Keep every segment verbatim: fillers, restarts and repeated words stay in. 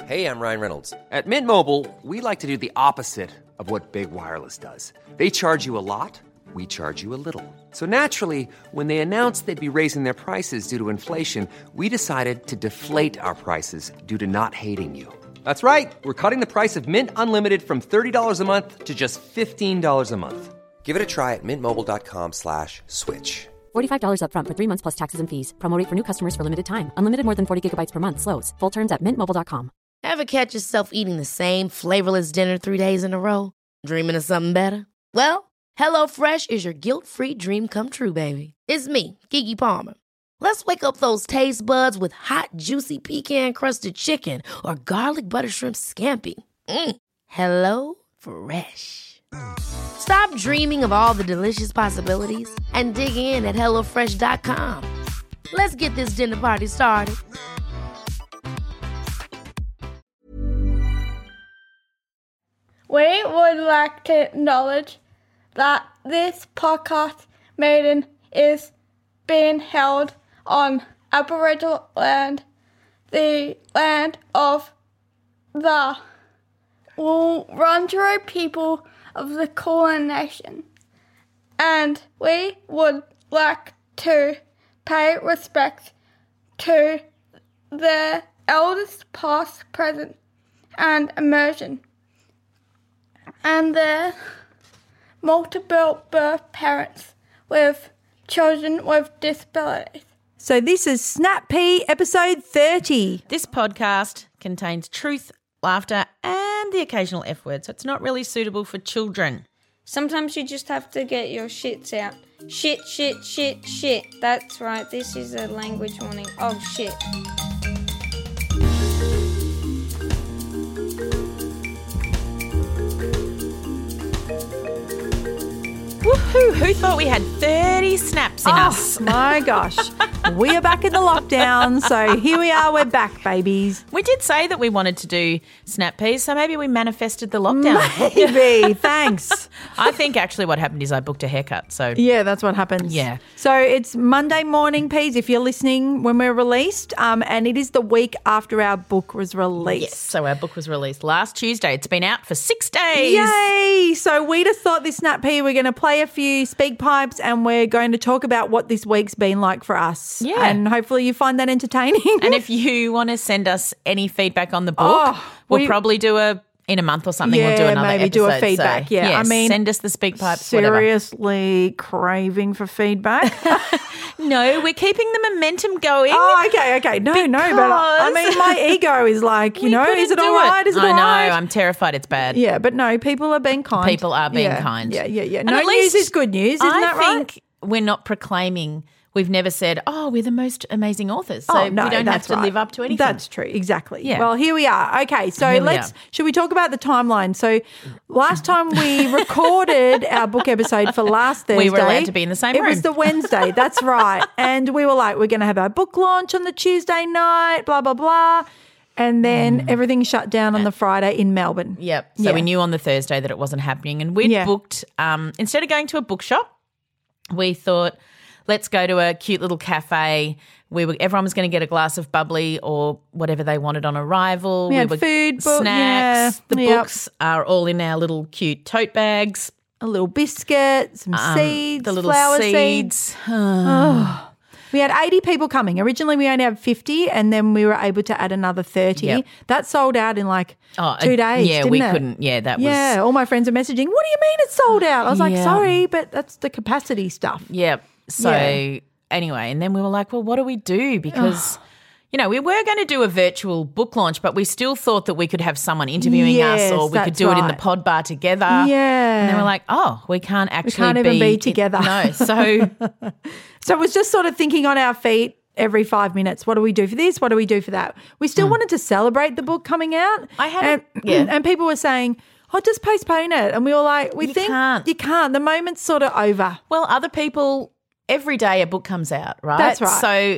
Hey, I'm Ryan Reynolds. At Mint Mobile, we like to do the opposite of what Big Wireless does. They charge you a lot, we charge you a little. So naturally, when they announced they'd be raising their prices due to inflation, we decided to deflate our prices due to not hating you. That's right. We're cutting the price of Mint Unlimited from thirty dollars a month to just fifteen dollars a month. Give it a try at mintmobile.com slash switch. forty-five dollars up front for three months plus taxes and fees. Promo rate for new customers for limited time. Unlimited more than forty gigabytes per month. Slows full terms at mint mobile dot com. Ever catch yourself eating the same flavorless dinner three days in a row? Dreaming of something better? Well, HelloFresh is your guilt-free dream come true, baby. It's me, Keke Palmer. Let's wake up those taste buds with hot, juicy pecan-crusted chicken or garlic butter shrimp scampi. Mm. Hello Fresh. Stop dreaming of all the delicious possibilities and dig in at hello fresh dot com. Let's get this dinner party started. We would like to acknowledge that this podcast meeting is being held on Aboriginal land, the land of the Wurundjeri people of the Kulin Nation, and we would like to pay respect to their elders past, present, and emerging, and their multiple birth parents with children with disabilities. So this is Snap Pea episode thirty. This podcast contains truth, laughter and the occasional F word, so it's not really suitable for children. Sometimes you just have to get your shits out. Shit, shit, shit, shit. That's right, this is a language warning. Oh, shit. Woohoo! Who thought we had thirty snaps in oh, us? My gosh. We are back in the lockdown, so here we are, we're back, babies. We did say that we wanted to do Snap Peas, so maybe we manifested the lockdown. Maybe, thanks. I think actually what happened is I booked a haircut. So yeah, that's what happens. Yeah. So it's Monday morning, Peas, if you're listening when we're released, um, and it is the week after our book was released. Yes, so our book was released last Tuesday. It's been out for six days. Yay! So we just thought this Snap Pea, we're going to play a few speak pipes and we're going to talk about what this week's been like for us. Yeah. And hopefully you find that entertaining. And if you want to send us any feedback on the book, oh, we'll we, probably do a, in a month or something, yeah, we'll do another maybe episode. do a feedback. So, yeah. yeah, I mean, send us the speak pipes, seriously whatever. Craving for feedback. No, we're keeping the momentum going. Oh, okay, okay. No, no, but I, I mean, my ego is like, you know, is it all right? Is it I all know, right? I'm terrified it's bad. Yeah, but no, people are being kind. People are being yeah, kind. Yeah, yeah, yeah. And No at news least is good news, isn't I that right? I think we're not proclaiming. We've never said, oh, we're the most amazing authors. So oh, no, we don't have that's to right. live up to anything. That's true, exactly. Yeah. Well, here we are. Okay, so Here we let's, are. should we talk about the timeline? So last time we recorded our book episode for last Thursday. We were allowed to be in the same it room. It was the Wednesday, that's right. And we were like, we're going to have our book launch on the Tuesday night, blah, blah, blah. And then mm. everything shut down on the Friday in Melbourne. Yep. So yeah. we knew on the Thursday that it wasn't happening. And we'd Yeah. booked, um, instead of going to a bookshop, we thought, let's go to a cute little cafe. We were everyone was going to get a glass of bubbly or whatever they wanted on arrival. We had were food, book, snacks. yeah. The Yep. books are all in our little cute tote bags. A little biscuit, some Um, seeds, the little flower seeds. seeds. Oh. We had eighty people coming. Originally, we only had fifty, and then we were able to add another thirty. Yep. That sold out in like Oh, two uh, days. Yeah, didn't we it? couldn't. Yeah, that was. Yeah, all my friends are messaging. What do you mean it's sold out? I was like, Yeah. sorry, but that's the capacity stuff. Yeah. So Yeah. anyway, and then we were like, well, what do we do? Because, you know, we were going to do a virtual book launch, but we still thought that we could have someone interviewing Yes, us or we could that's do it in the right. pod bar together. Yeah. And then we're like, oh, we can't actually can't even be together. No. So So it was just sort of thinking on our feet every five minutes. What do we do for this? What do we do for that? We still wanted to celebrate the book coming out. I had and, a- yeah. and people were saying, oh, just postpone it. And we were like, we You think can't. you can't. The moment's sort of over. well, other people, every day a book comes out, right? That's right. So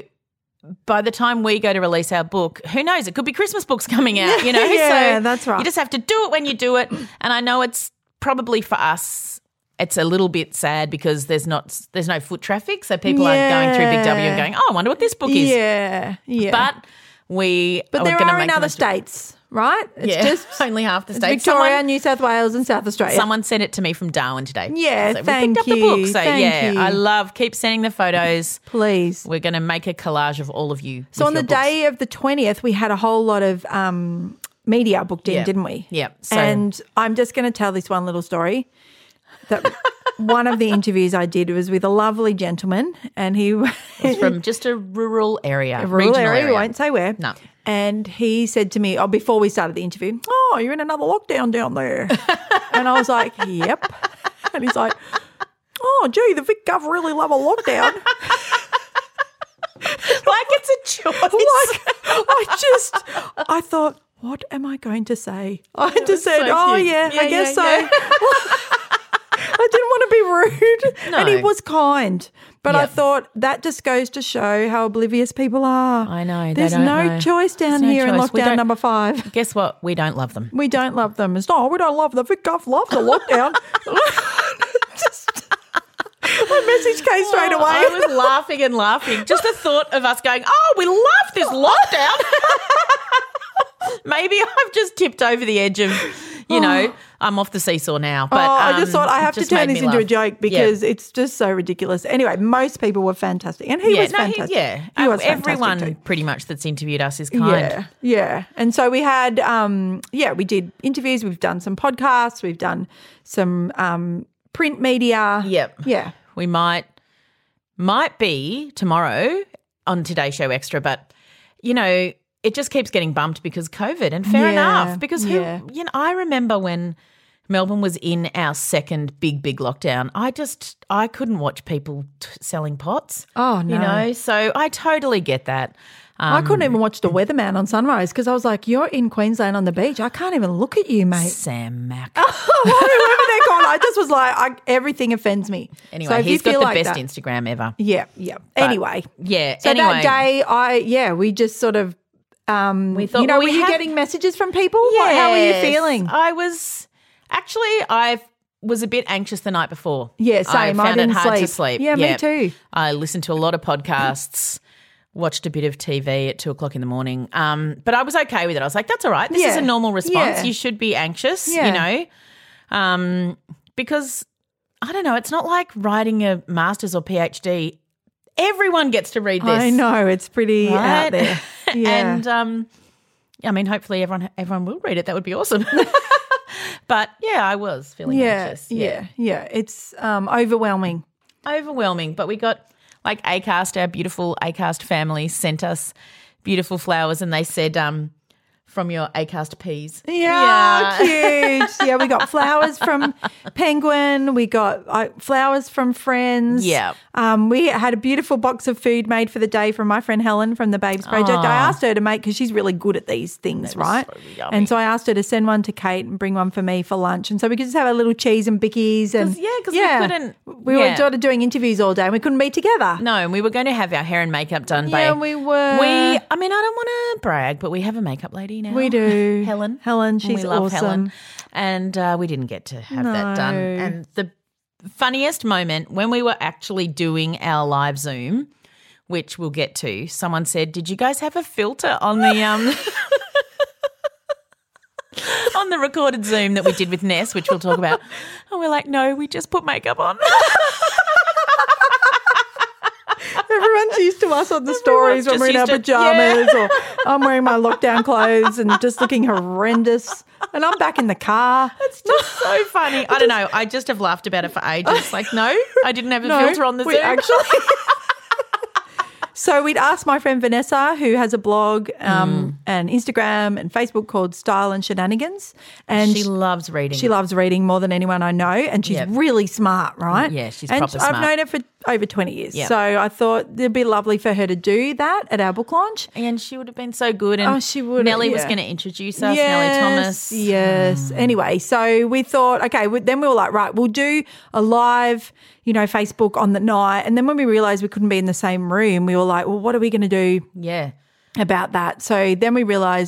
by the time we go to release our book, who knows? It could be Christmas books coming out, you know? Yeah, so that's right. You just have to do it when you do it. And I know it's probably for us, it's a little bit sad because there's not there's no foot traffic, so people aren't going through Big W and going, oh, I wonder what this book is. Yeah, yeah. But we But are there gonna are make in the other most of it. states. right? It's yeah, just only half the it's states. Victoria, Someone, New South Wales and South Australia. someone sent it to me from Darwin today. Yeah, so thank we picked up you, the book. So thank yeah, you. I love, keep sending the photos. Please. We're going to make a collage of all of you. So with on the your books. day of the twentieth, we had a whole lot of um, media booked in, Yeah. didn't we? Yeah. So- And I'm just going to tell this one little story. That one of the interviews I did was with a lovely gentleman, and he It's from just a rural area, a rural regional area, we won't say where. No. And he said to me, oh, before we started the interview, oh, you're in another lockdown down there. And I was like, yep. And he's like, oh, gee, the Vic Gov really love a lockdown. Like it's a choice. Like, I just, I thought, what am I going to say? I just said, so oh, cute. yeah, Yeah, I guess yeah, so. yeah. I didn't want to be rude. No. And he was kind. But I Yep. thought that just goes to show how oblivious people are. I know, they There's don't no know. choice down There's no here in choice. We lockdown don't- number five. Guess what? We don't love them. We don't love them. It's no, we don't love the Vic Gov loves a lockdown. Just, my message came straight away. I was laughing and laughing. Just the thought of us going, oh, we love this lockdown. Maybe I've just tipped over the edge of, you know, I'm off the seesaw now. But oh, I um, just thought I it have to just turn made this me into a laugh. joke because it's just so ridiculous. Anyway, most people were fantastic. And he yeah, was no, fantastic. He, yeah, He was Um, everyone fantastic too. pretty much that's interviewed us is kind. Yeah, yeah. And so we had, um, yeah, we did interviews. We've done some podcasts. We've done some um, print media. Yep. Yeah. We might might be tomorrow on Today's Show Extra, but you know, it just keeps getting bumped because COVID, and fair Yeah, enough. Because who, yeah. you know, I remember when Melbourne was in our second big, big lockdown. I just I couldn't watch people t- selling pots. Oh, no. You know, so I totally get that. Um, I couldn't even watch the weatherman on Sunrise because I was like, you're in Queensland on the beach. I can't even look at you, mate. Sam Mack. Whoever they're called, I just was like, I, everything offends me. Anyway, So if you he's got feel the like best that- Instagram ever. Yeah, yeah. Anyway. Yeah. So anyway, that day, I, yeah, we just sort of, um, We thought, you know, well, were we you have- getting messages from people? What, how were you Yes. feeling? I was actually I was a bit anxious the night before. Yeah, same. I I found didn't it hard to sleep. sleep. Yeah, me too. I listened to a lot of podcasts, watched a bit of T V at two o'clock in the morning. Um, but I was okay with it. I was like, that's all right. This is Yeah. a normal response. Yeah. You should be anxious, Yeah. you know, um, because I don't know. It's not like writing a master's or PhD. Everyone gets to read this. I know, it's pretty Right? out there. Yeah. and um, I mean, hopefully everyone everyone will read it. That would be awesome. But yeah, I was feeling yeah, anxious. yeah, yeah. It's um, overwhelming. Overwhelming. But we got like Acast, our beautiful Acast family sent us beautiful flowers, and they said, um, from your Acast peas. Yeah, cute. Yeah, we got flowers from Penguin. We got uh, flowers from friends. Yeah. Um, we had a beautiful box of food made for the day from my friend Helen from the Babes Project. I asked her to make, because she's really good at these things, right? so yummy. And so I asked her to send one to Kate and bring one for me for lunch. And so we could just have a little cheese and bickies. And 'Cause- yeah, 'cause we couldn't- We were yeah. sort of doing interviews all day and we couldn't be together. No, and we were going to have our hair and makeup done by Yeah, we were. We, I mean, I don't want to brag, but we have a makeup lady now. We do. Helen. Helen, And she's we love awesome. Helen. And uh, we didn't get to have that done. No. And the funniest moment when we were actually doing our live Zoom, which we'll get to, someone said, "Did you guys have a filter on the um on the recorded Zoom that we did with Ness, which we'll talk about?" And we're like, "No, we just put makeup on." Everyone's used to us on the stories when just we're in our used to- pajamas or I'm wearing my lockdown clothes and just looking horrendous. And I'm back in the car. It's just so funny. I don't know. I just have laughed about it for ages. Like, no, I didn't have a No, filter on the we Zoom. actually- So we'd asked my friend Vanessa, who has a blog um, and Instagram and Facebook called Style and Shenanigans. And she loves reading. She loves reading more than anyone I know, and she's Yep. really smart, right? Yeah, she's and proper I've smart. known her for over twenty years. Yep. So I thought it'd be lovely for her to do that at our book launch. And she would have been so good. And Oh, she would, Nellie was yeah. going to introduce us, Nellie Thomas. Yes. Anyway, so we thought, okay, we- then we were like, right, we'll do a live, you know, Facebook on the night. And then when we realised we couldn't be in the same room, we were like, well, what are we going to do Yeah. about that? So then we realised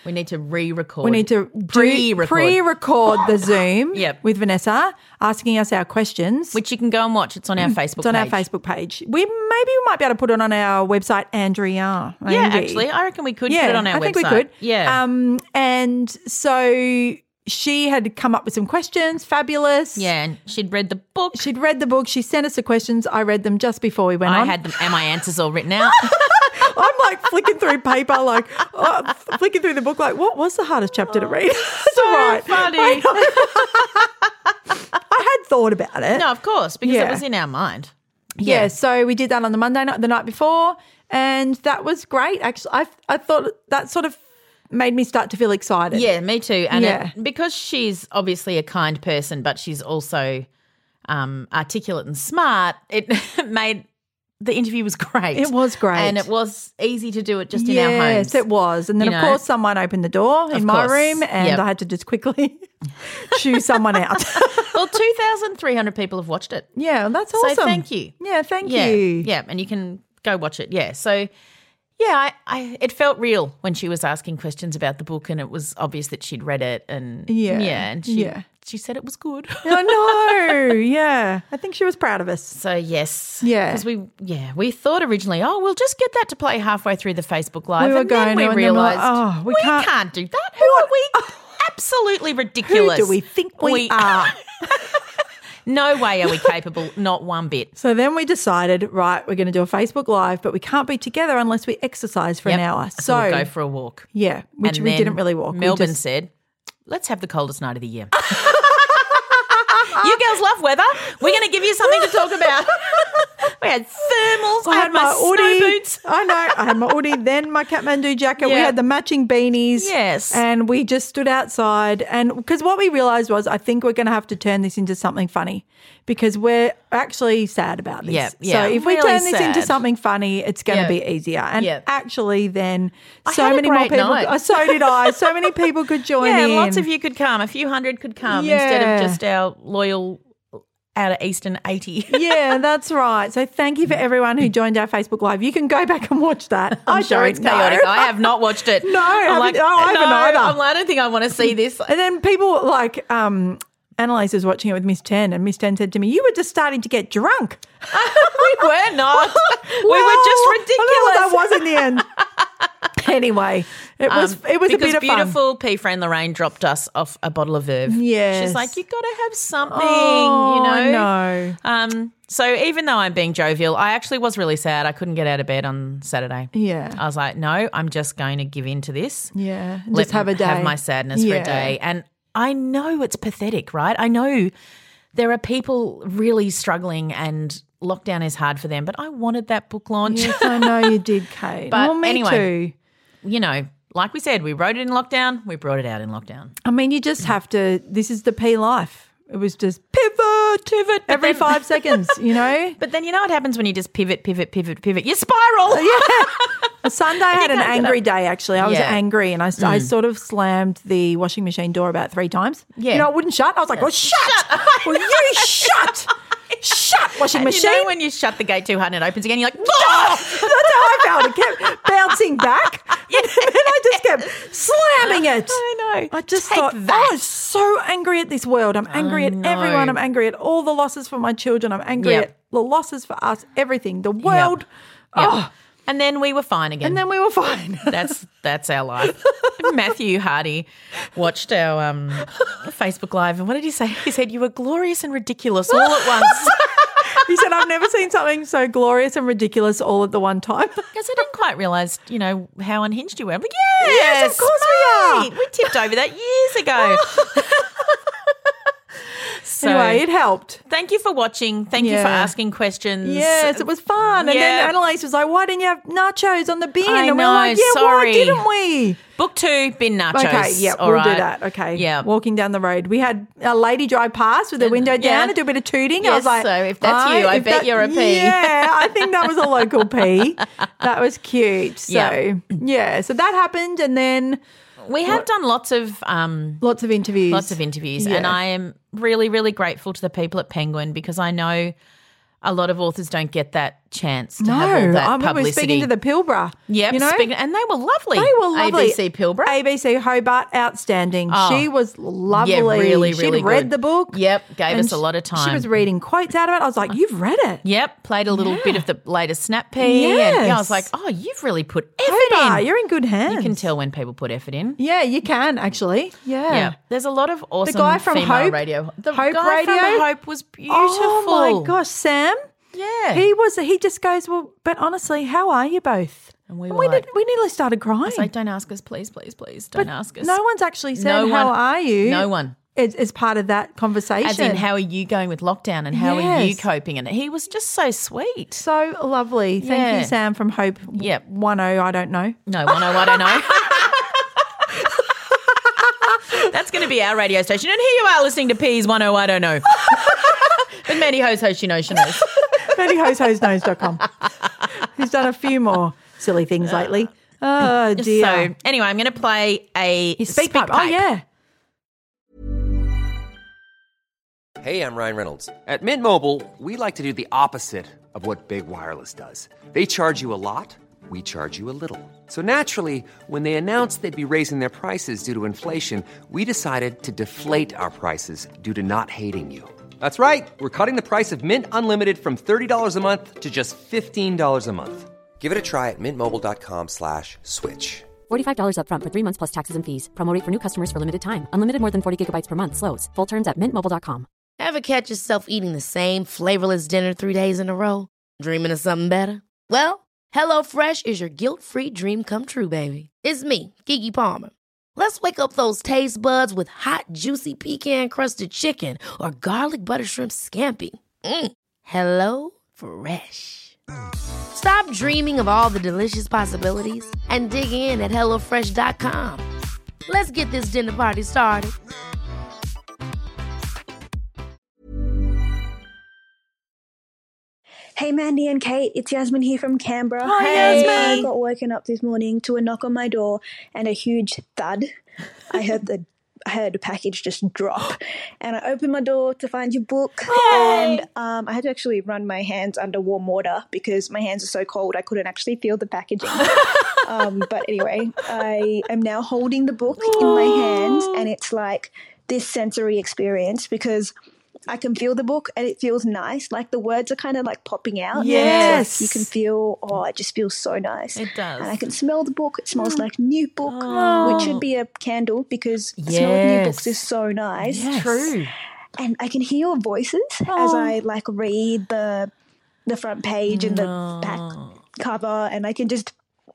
We need to re-record. We need to do- pre-record. pre-record the Zoom Yep. with Vanessa asking us our questions. Which you can go and watch. It's on our Facebook It's on page. our Facebook page. We maybe we might be able to put it on our website, Andrea. Yeah, maybe. actually, I reckon we could yeah, put it on our I website. think we could. Yeah. Um, and so she had come up with some questions. Fabulous. yeah, and she'd read the book. She'd read the book. She sent us the questions. I read them just before we went I on. had them, and my answers all written out. I'm like flicking through paper, like oh, flicking through the book, like what was the hardest chapter to read? It's so all right. funny. I, know. I had thought about it. No, of course, because Yeah. it was in our mind. Yeah, so we did that on the Monday night, the night before, and that was great. Actually, I I thought that sort of made me start to feel excited. Yeah, me too. And Yeah. it, because she's obviously a kind person, but she's also um, articulate and smart, it made the interview was great. It was great. And it was easy to do it just in yes, our homes. it was. And then, You of know? course, someone opened the door in Of my course. room, and Yep. I had to just quickly shoo someone out. Well, two thousand three hundred people have watched it. Yeah, that's awesome. So thank you. Yeah, thank Yeah, you. yeah, and you can go watch it. Yeah, so yeah, I, I it felt real when she was asking questions about the book, and it was obvious that she'd read it, and Yeah, yeah, and she yeah. she said it was good. I know. Yeah, I think she was proud of us. So yes, Yeah. because we yeah we thought originally, oh, we'll just get that to play halfway through the Facebook Live, We were and then going we to, and then we're like, realised oh, we we can't- can't, do that. Who are we? Absolutely Who ridiculous. do we think we, are? No way are we capable, not one bit. So then we decided, right, we're going to do a Facebook Live, but we can't be together unless we exercise for an Yep. hour. So, So, we'll go for a walk. yeah, which And we then didn't really walk. We Melbourne just- said, let's have the coldest night of the year. You girls love weather. We're going to give you something to talk about. We had thermals. I, had my, snow hoodie. boots. I know. I had my hoodie, then my Kathmandu jacket. We Yeah. had the matching beanies. Yes. And we just stood outside. And because what we realised was, I think we're going to have to turn this into something funny because we're actually sad about this. Yeah, yeah, So if we really turn this into sad. something funny, it's going to Yeah. be easier. And Yeah. actually, then I so had a many more great people. night. uh, So did I. So many people could join Yeah, in. lots of you could come. A few hundred could come instead Yeah. of just our loyal out of Eastern eighty. Yeah, that's right. So thank you for everyone who joined our Facebook Live. You can go back and watch that. I'm I sure don't it's chaotic. know. I have not watched it. No, I'm haven't- like, oh, I haven't no, either. I'm like, I don't think I want to see this. And then people like um, Annalise was watching it with Miss Ten, and Miss Ten said to me, "You were just starting to get drunk." We were not. we Well, were just I ridiculous. don't know what that was in the end. Anyway, it was Um, it was a because bit of beautiful P friend Lorraine dropped us off a bottle of Verve. Yes. she's like, you got to have something, Oh, you know. no. Um. So even though I'm being jovial, I actually was really sad. I couldn't get out of bed on Saturday. Yeah. I was like, no, I'm just going to give in to this. fun. Yeah, Let just have a me day. Have my sadness for Yeah. a day. And I know it's pathetic, right? I know there are people really struggling and lockdown is hard for them, but I wanted that book launch. Yes, I know you did, Kate. But well, me anyway. too. You know, like we said, we wrote it in lockdown, we brought it out in lockdown. I mean, you just have to. This is the P life. It was just pivot, pivot every then- five seconds. You know. But then you know what happens when you just pivot, pivot, pivot, pivot? You spiral. A Sunday I had an can't get angry up. day, actually. I was Yeah. Mm. angry and I, I sort of slammed the washing machine door about three times. Yeah. You know, it wouldn't shut. I was like, well, shut. Well, you shut. Shut, washing And machine. you know when you shut the gate too hard and it opens again, you're like, "Whoa!" That's how I felt. It kept bouncing back. And then I just kept slamming it. I know. I just Take thought, that. I was so angry at this world. I'm angry I at know. everyone. I'm angry at all the losses for my children. I'm angry Yep. at the losses for us, everything, the world. Yep. Oh, And then we were fine again. and then we were fine. That's that's our life. Matthew Hardy watched our um, Facebook Live, and what did he say? He said, "You were glorious and ridiculous all at once." He said, I've never seen something so glorious and ridiculous all at the one time. Because I didn't quite realise, you know, how unhinged you were. But yes, Yes, of course we are. mate, we tipped over that years ago. So, Anyway, it helped. thank you for watching. Thank you for Yeah. asking questions. Yes, it was fun. And Yeah. then Annalise was like, why didn't you have nachos on the bin? I and we know, we're like, yeah, sorry. why didn't we? Book two, bin nachos. Okay, yeah, all we'll do right? that. Okay. Yeah. Walking down the road. We had a lady drive past with her window yeah. down and do a bit of tooting. I Yes, was like, so if that's you, I if bet you're a P. Yeah, I think that was a local P. That was cute. So, Yeah. yeah. So that happened. And then We have done lots of um, lots of interviews. lots of interviews, Yeah. and I am really, really grateful to the people at Penguin because I know a lot of authors don't get that chance to No, have all that I remember publicity. speaking to the Pilbara. Yep, you know, speaking, and they were lovely. they were lovely. A B C Pilbara. A B C Hobart, outstanding. Oh. She was lovely. Yeah, really, She'd really read good. the book. Yep, gave and us a lot of time. She was reading quotes out of it. I was like, you've read it. Yep, played a little bit of the latest Snap Pea. And yeah, I was Yes. like, oh, you've really put effort Hobart, in. you're in good hands. You can tell when people put effort in. Yeah, you can actually. Yeah. Yeah, there's a lot of awesome The guy from female Hope, radio. The Hope guy Radio. from Hope was beautiful. Oh my gosh, Sam. Yeah. He was. He just goes, well, but honestly, how are you both? And we And were we, like- did, we nearly started crying. I was like, don't ask us, please, please, please. Don't But ask us. No one's actually said, No how one- are you? No one. As, as part of that conversation. As in, how are you going with lockdown and how are you Yes. coping? And he was just so sweet. So lovely. Thank Yeah. you, Sam from Hope. Yep. one oh, I don't know. No, one oh, I don't know. That's going to be our radio station. And here you are listening to P's one oh, I don't know. With Mandy Hose, Hose, she knows, she knows. Mandy Hose Hose Knows dot com. He's done a few more silly things lately. Oh, dear. So, anyway, I'm going to play a His speak pipe. Oh, yeah. Hey, I'm Ryan Reynolds. At Mint Mobile, we like to do the opposite of what Big Wireless does. They charge you a lot, we charge you a little. So naturally, when they announced they'd be raising their prices due to inflation, we decided to deflate our prices due to not hating you. That's right. We're cutting the price of Mint Unlimited from thirty dollars a month to just fifteen dollars a month. Give it a try at mintmobile.com slash switch. forty-five dollars up front for three months plus taxes and fees. Promo rate for new customers for limited time. Unlimited more than forty gigabytes per month. Slows full terms at mint mobile dot com. Ever catch yourself eating the same flavorless dinner three days in a row? Dreaming of something better? Well, HelloFresh is your guilt-free dream come true, baby. It's me, Keke Palmer. Let's wake up those taste buds with hot, juicy pecan-crusted chicken or garlic butter shrimp scampi. Mm. Hello Fresh. Stop dreaming of all the delicious possibilities and dig in at hello fresh dot com. Let's get this dinner party started. Hey Mandy and Kate, it's Yasmin here from Canberra. Hi, Hey, Yasmin. I got woken up this morning to a knock on my door and a huge thud. I heard the I heard a package just drop, and I opened my door to find your book. And um, I had to actually run my hands under warm water because my hands are so cold I couldn't actually feel the packaging. um, but anyway, I am now holding the book in my hands, and it's like this sensory experience because I can feel the book and it feels nice. Like the words are kind of like popping out. Yes. It's like you can feel, oh, it just feels so nice. It does. And I can smell the book. It smells like new book, Oh. which should be a candle because the smell of new Yes. books is so nice. Yes. True. And I can hear your voices as Oh. I like read the the front page and the back cover, and I can just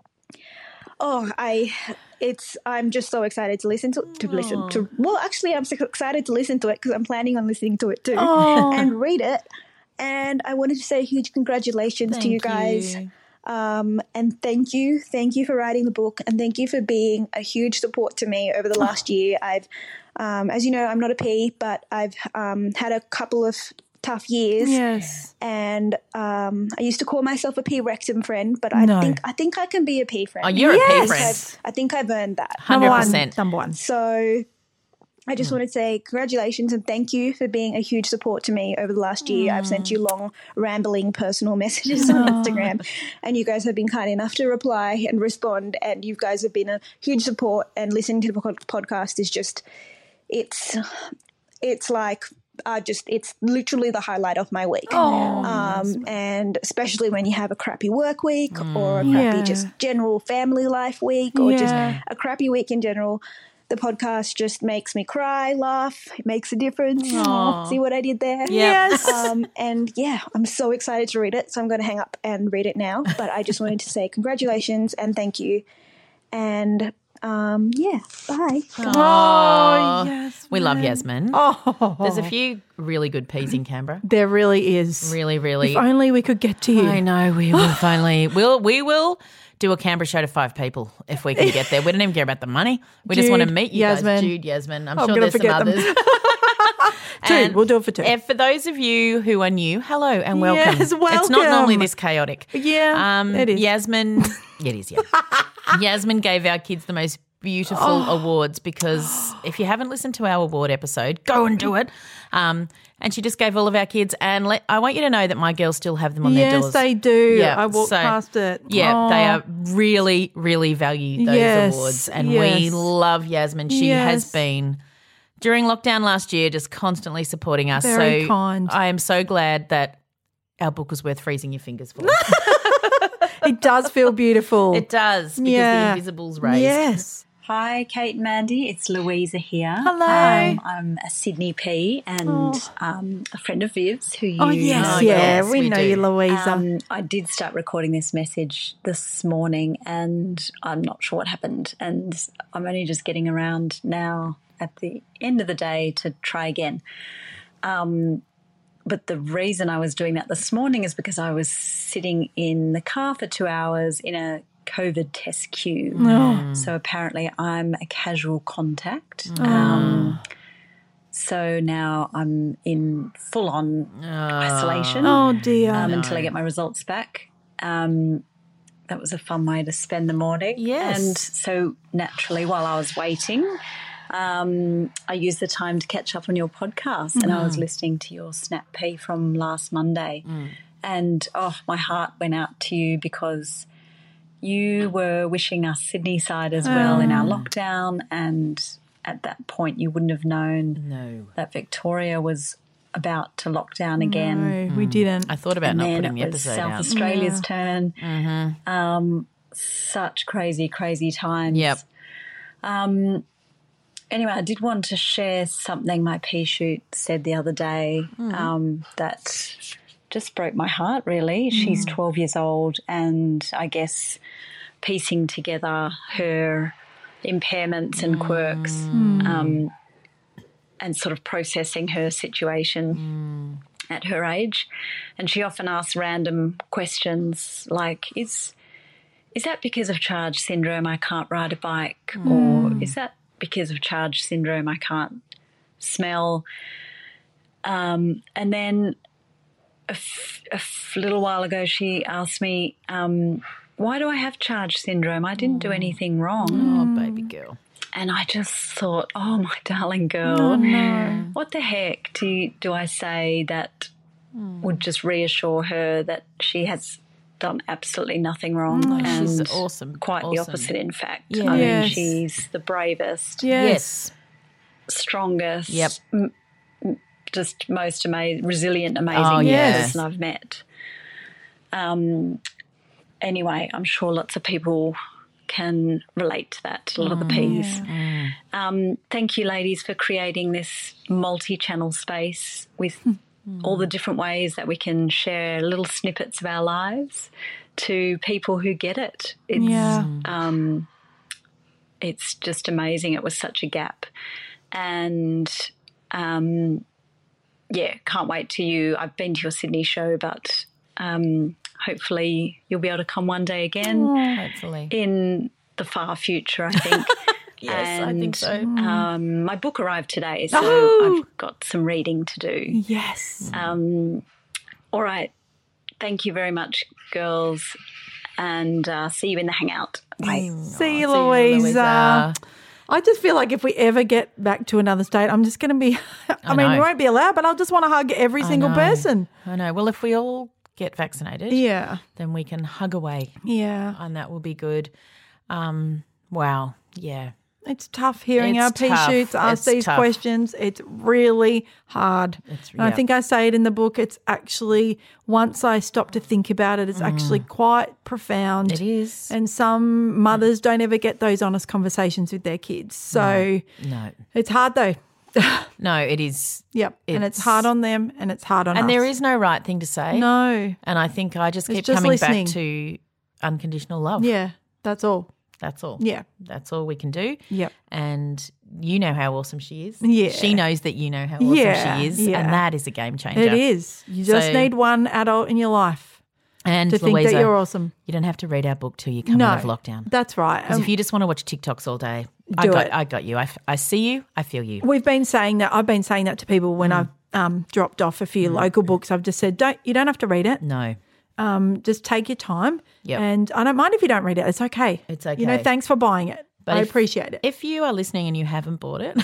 oh I it's I'm just so excited to listen to to listen to well actually I'm so excited to listen to it because I'm planning on listening to it too Oh. and read it. And I wanted to say a huge congratulations to you Thank guys. you. Um, and thank you, thank you for writing the book, and thank you for being a huge support to me over the last year. I've, um, as you know, I'm not a P, but I've um, had a couple of tough years. Yes. And um, I used to call myself a P rectum friend, but I No. think I think I can be a P friend. Oh, you're Yes. a P I think friend. I've- I think I've earned that. Number one hundred one. percent. Number one. So I just want to say congratulations and thank you for being a huge support to me over the last year. I've sent you long, rambling personal messages on Instagram, and you guys have been kind enough to reply and respond, and you guys have been a huge support, and listening to the pod- podcast is just, it's, it's like, uh, just, it's literally the highlight of my week. Um, and especially when you have a crappy work week or a crappy Yeah. just general family life week or just Yeah. a crappy week in general. The podcast just makes me cry, laugh. It makes a difference. See what I did there? Yes. Um, and yeah, I'm so excited to read it. So I'm going to hang up and read it now. But I just wanted to say congratulations and thank you. And um, yeah, bye. Oh, yes. We love Yasmin. Oh. There's a few really good P's in Canberra. There really is. Really, really. If only we could get to you. I know we will finally. We'll we will do a Canberra show to five people if we can get there. We don't even care about the money. We just want to Jude, meet you Yasmin. guys. Jude, Yasmin. I'm, I'm sure gonna there's some forget them. others. Two. And We'll do it for two. if- for those of you who are new, hello and welcome. Yes, It's not normally welcome. this chaotic. Yeah, um, it is. Yasmin, it is, yeah. Yasmin gave our kids the most beautiful Oh. awards because if you haven't listened to our award episode, go and do it. Um, and she just gave all of our kids, and let, I want you to know that my girls still have them on yes, their doors. they do. Yeah, I walked so- past it. Yeah, Oh. they are really, really value those Yes, awards. And yes. we love Yasmin. She Yes. has been, during lockdown last year, just constantly supporting us. Very so kind. I am so glad that our book was worth freezing your fingers for. It does feel beautiful. It does, because Yeah. the invisible's raised. Yes. Hi, Kate and Mandy. It's Louisa here. Hello. Um, I'm a Sydney P and um, a friend of Viv's who you Oh, yes. Oh, yeah, yes, we, we know do. you, Louisa. Um, I did start recording this message this morning and I'm not sure what happened. And I'm only just getting around now at the end of the day to try again. Um, but the reason I was doing that this morning is because I was sitting in the car for two hours in a COVID test queue. Oh. So apparently I'm a casual contact. Um, so now I'm in full-on isolation Oh, dear. um, until I get my results back. Um, that was a fun way to spend the morning. Yes. And so naturally, while I was waiting, um, I used the time to catch up on your podcast, and I was listening to your Snap P from last Monday. And, oh, my heart went out to you because you were wishing us Sydney side as well in our lockdown, and at that point you wouldn't have known No. that Victoria was about to lock down again. No, we didn't. I thought about And not then putting the it was episode South out. Australia's turn. Um, such crazy, crazy times. Yep. Um, anyway, I did want to share something my pea shoot said the other day um, that just broke my heart, really. She's twelve years old, and I guess piecing together her impairments and quirks um, and sort of processing her situation at her age. And she often asks random questions like, is is that because of Charge syndrome I can't ride a bike? Or is that because of Charge syndrome I can't smell? Um, and then a, f- a f- little while ago she asked me, um, why do I have Charge syndrome? I didn't do anything wrong. Oh, baby girl. And I just thought, oh, my darling girl, what the heck do, you, do I say that would just reassure her that she has done absolutely nothing wrong? Oh, and she's awesome. Quite the Awesome. opposite, in fact. Yeah. I mean, Yes. she's the bravest, Yes. strongest, Yep. m- m- just most amazing, resilient, amazing Oh, yes. person I've met. Um. Anyway, I'm sure lots of people can relate to that, a lot of the P's. Um, thank you, ladies, for creating this multi-channel space with all the different ways that we can share little snippets of our lives to people who get it. It's, Yeah. um, it's just amazing. It was such a gap. And, um, yeah, can't wait to you. I've been to your Sydney show, but um, hopefully you'll be able to come one day again Hopefully. in the far future, I think. Yes, I think so. Um, my book arrived today, so Oh. I've got some reading to do. Yes. Um, all right. Thank you very much, girls, and uh, see you in the hangout. Bye. See you, Oh, See you, Louisa. Louisa. I just feel like if we ever get back to another state, I'm just going to be, I, I mean, we know. won't be allowed, but I'll just want to hug every single know. person. I know. Well, if we all get vaccinated, Yeah. then we can hug away, Yeah. and that will be good. Um, wow. Yeah. It's tough hearing It's our pea tough. shoots ask It's these tough. questions. It's really hard. It's- and I yeah. think I say it in the book. It's actually, once I stop to think about it, it's actually quite profound. Mm. It is. And some mothers don't ever get those honest conversations with their kids. So No. it's hard though. No, it is. Yep. and it's It's- hard on them and it's hard on us. And there is no right thing to say. No. And I think I just It's keep just coming listening. back to unconditional love. Yeah. That's all. That's all. Yeah. That's all we can do. Yep. And you know how awesome she is. Yeah. She knows that you know how awesome Yeah, she is. yeah. And that is a game changer. It is. You just So- need one adult in your life And to think Louisa, that you're awesome. you don't have to read our book till you come No. out of lockdown. That's right. Because Um, if you just want to watch TikToks all day, I Do got, it. I got you. I, f- I see you. I feel you. We've been saying that. I've been saying that to people Mm. when I've um, dropped off a few local books. I've just said, don't you don't have to read it. No. Um, just take your time. Yep. And I don't mind if you don't read it. It's okay. It's You know, okay. thanks for buying it. But I if- appreciate it. If you are listening and you haven't bought it,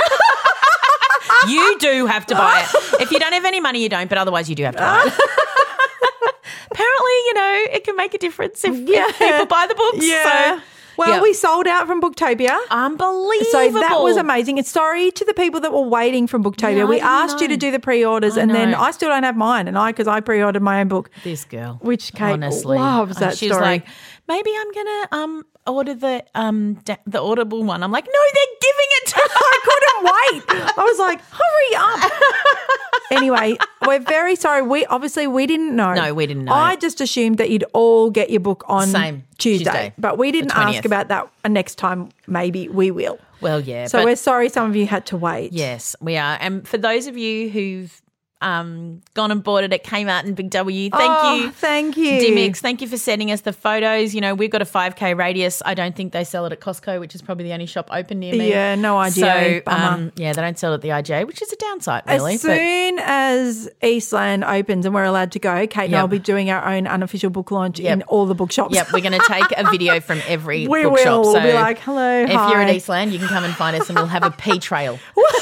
you do have to buy it. If you don't have any money, you don't, but otherwise you do have to buy it. Apparently, you know, it can make a difference if, Yeah. if people buy the books. Yeah. So, well, yeah. we sold out from Booktopia. Unbelievable. So that was amazing. And sorry to the people that were waiting from Booktopia. Yeah, I we didn't asked you know. to do the pre-orders, I and then know. I still don't have mine, and I because I pre-ordered my own book, This girl. which Kate honestly loves that She's story. like, maybe I'm gonna um order the um da- the Audible one. I'm like, no, they're giving it to me. I couldn't wait. I was like, hurry up. Anyway, we're very sorry. We obviously we didn't know. No, we didn't know. I just assumed that you'd all get your book on Same, Tuesday, Tuesday, but we didn't the ask twentieth. about that. And next time, maybe we will. Well, yeah. So but we're sorry some of you had to wait. yes, we are. And for those of you who've um gone and bought it at Kmart and Big W, thank Oh, you. thank you. Dimix, thank you for sending us the photos. You know, we've got a five K radius. I don't think they sell it at Costco, which is probably the only shop open near me. Yeah, no idea. So, Bummer. um, yeah, they don't sell it at the I G A, which is a downside, really. As but- soon as Eastland opens and we're allowed to go, Kate and Yep. I'll be doing our own unofficial book launch Yep. in all the bookshops. Yep, we're going to take a video from every We bookshop. will. We'll So be like, hello, if hi. you're at Eastland, you can come and find us and we'll have a pea trail.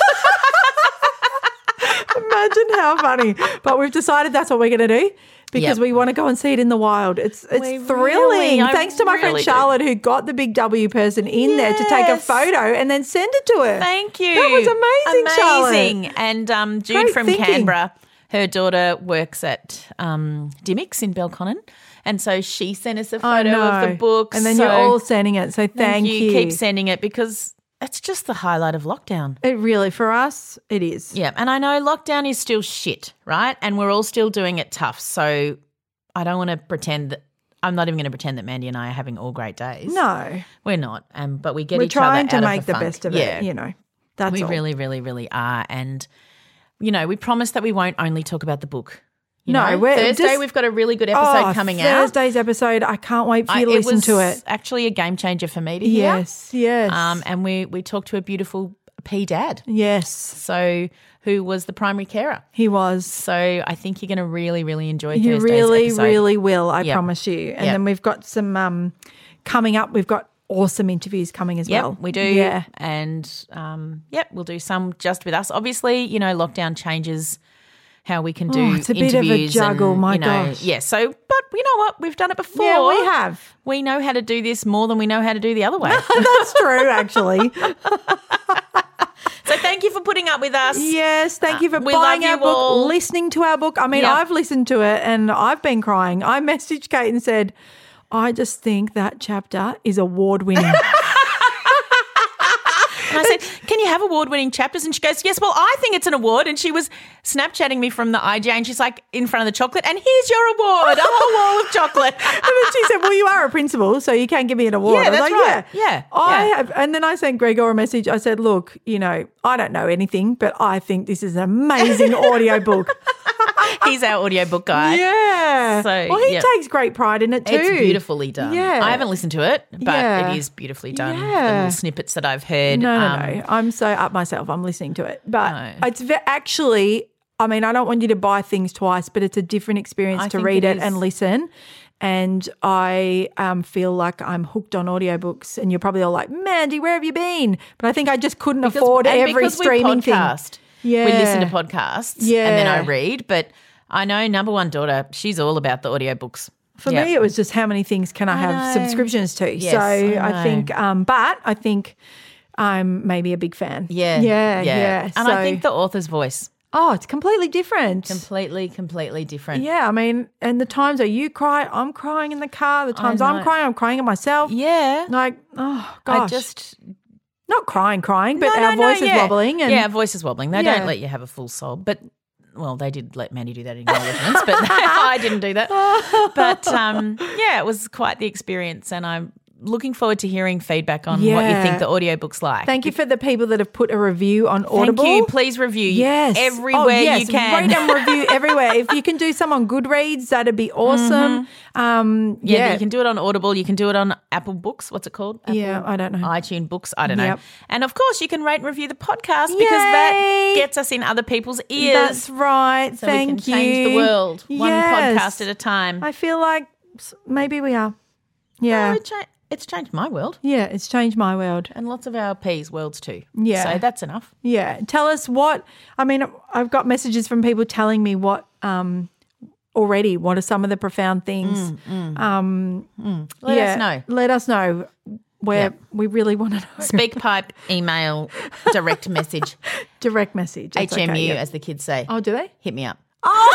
Imagine how funny. But we've decided that's what we're going to do because Yep. we want to go and see it in the wild. It's it's We thrilling. really- I Thanks to my friend really do. Charlotte who got the Big W person in there to take a Yes. photo and then send it to her. Thank you. That was amazing, Charlotte. Amazing. And um, Jude Great from thinking. Canberra, her daughter works at um, Dimix in Belconnen. And so she sent us a I photo of the know. book. And then So you're all sending it. So thank, you. Keep sending it because it's just the highlight of lockdown. It really, for us, it is. Yeah, and I know lockdown is still shit, right? And we're all still doing it tough. So I don't want to pretend that I'm not even going to pretend that Mandy and I are having all great days. No. We're not. Um, but we get We're each trying other to out make of the, the funk. best of yeah. it, you know. That's we all. really, really, really are. And, you know, we promise that we won't only talk about the book. You No, know? we're Thursday just- we've got a really good episode Oh, coming out. Thursday's episode. I can't wait for I- you to it listen was to it. actually a game changer for me to hear. Yes, yes. Um, and we, we talked to a beautiful P dad. yes, So who was the primary carer. he was. So I think you're going to really, really enjoy You Thursday's really, episode. really will, I Yep. promise you. And Yep. then we've got some um, coming up. We've got awesome interviews coming as Yep, well. we do. Yeah. And, um, yep, we'll do some just with us. Obviously, you know, lockdown changes how we can do Oh, it's a bit of a interviews juggle, and, my you know, gosh. Yeah, so, but you know what? We've done it before. Yeah, we have. We know how to do this more than we know how to do the other way. That's true, actually. So thank you for putting up with us. Yes, thank you for Uh, we buying love our you book, all. listening to our book. I mean, Yep. I've listened to it and I've been crying. I messaged Kate and said, I just think that chapter is award winning. And I said, can you have award-winning chapters? And she goes, yes, well, I think it's an award. And she was Snapchatting me from the I G A and she's like, in front of the chocolate, and here's your award, a whole wall of chocolate. And then she said, well, you are a principal, so you can give me an award. Yeah, I was that's like, right. Yeah, I yeah. have. And then I sent Gregor a message. I said, look, you know, I don't know anything, but I think this is an amazing audio book. He's our audiobook guy. Yeah. So, well, he yeah. takes great pride in it too. It's beautifully done. Yeah. I haven't listened to it, but Yeah. it is beautifully done. The Yeah. little snippets that I've heard. No, no, um, no. I'm so up myself. I'm listening to it. But No. it's ve- actually, I mean, I don't want you to buy things twice, but it's a different experience I to think read it it, and is. listen. And I um, feel like I'm hooked on audiobooks. And you're probably all like, Mandy, where have you been? But I think I just couldn't because- afford and every because we streaming thing. podcast, Yeah. We listen to podcasts and then I Yeah. read. But I know number one daughter, she's all about the audiobooks. For Yeah. me, it was just how many things can I, I have know. subscriptions to? Yes, so I I, know. think, um, but I think I'm maybe a big fan. Yeah. Yeah. Yeah. And So- I think the author's voice, oh, it's completely different. completely, completely different. Yeah, I mean, and the times that you cry, I'm crying in the car. The times I'm know. crying, I'm crying at myself. Yeah. Like, oh gosh, I just not crying, crying, but No, our no, no, voice is yeah. wobbling. And yeah, our voice is wobbling. They Yeah. don't let you have a full sob, but well, they did let Mandy do that in acknowledgements, but I didn't do that. But um, yeah, it was quite the experience, and I'm looking forward to hearing feedback on what you Yeah. think the audiobook's like. Thank you for the people that have put a review on Audible. Thank you. Please review Yes. everywhere Oh, yes. you can. Rate and review everywhere. If you can do some on Goodreads, that'd be awesome. Um, Yeah, yeah. you can do it on Audible. You can do it on Apple Books. What's it called? Apple, Yeah, I don't know. iTunes Books. I don't know. Yep. And of course, you can rate and review the podcast because that Yay. gets us in other people's ears. That's right. so Thank we can you. change the world one Yes. podcast at a time. I feel like s- maybe we are. Yeah. Oh, cha- It's changed my world. Yeah, it's changed my world. And lots of our P's worlds too. Yeah. So that's enough. Yeah. Tell us what, I mean, I've got messages from people telling me what um, already, what are some of the profound things. Mm, mm, um, mm. Let yeah, us know. Let us know where Yep. we really want to know. SpeakPipe, email, direct message. Direct message. That's H M U, okay, yeah. as the kids say. Oh, do they? Hit me up.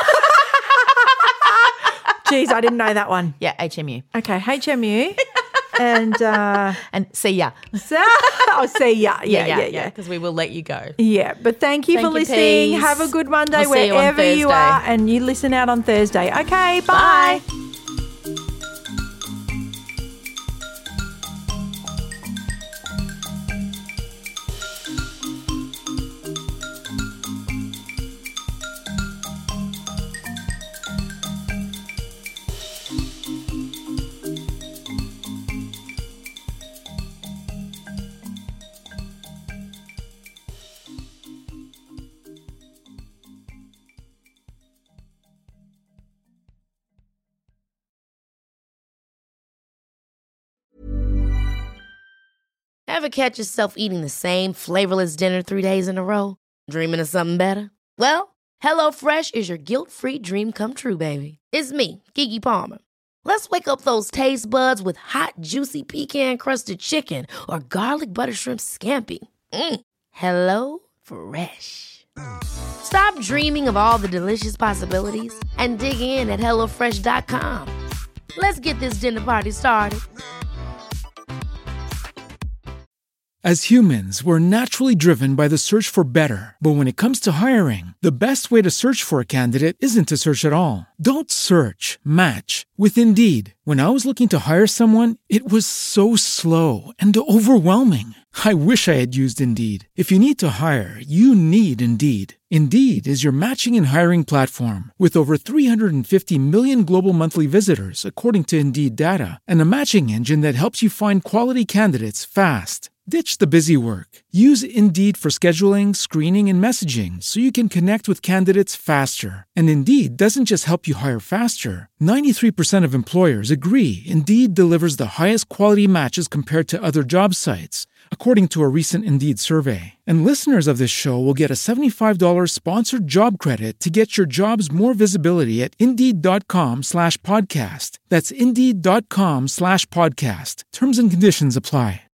Geez, I didn't know that one. Yeah, H M U. Okay, H M U. And uh, and see ya. So, oh, see ya. Yeah, yeah, yeah. Because we will let you go. Yeah, but thank you Thank for you, listening. Peas. Have a good Monday We'll see you on wherever you, Thursday. are, and you listen out on Thursday. Okay, bye. Bye. Ever catch yourself eating the same flavorless dinner three days in a row? Dreaming of something better? Well, HelloFresh is your guilt-free dream come true, baby. It's me, Keke Palmer. Let's wake up those taste buds with hot, juicy pecan-crusted chicken or garlic butter shrimp scampi. Mm. Hello Fresh. Stop dreaming of all the delicious possibilities and dig in at hello fresh dot com. Let's get this dinner party started. As humans, we're naturally driven by the search for better. But when it comes to hiring, the best way to search for a candidate isn't to search at all. Don't search, match with Indeed. When I was looking to hire someone, it was so slow and overwhelming. I wish I had used Indeed. If you need to hire, you need Indeed. Indeed is your matching and hiring platform with over three hundred fifty million global monthly visitors, according to Indeed data, and a matching engine that helps you find quality candidates fast. Ditch the busy work. Use Indeed for scheduling, screening, and messaging so you can connect with candidates faster. And Indeed doesn't just help you hire faster. ninety-three percent of employers agree Indeed delivers the highest quality matches compared to other job sites, according to a recent Indeed survey. And listeners of this show will get a seventy-five dollars sponsored job credit to get your jobs more visibility at Indeed.com slash podcast. That's Indeed.com slash podcast. Terms and conditions apply.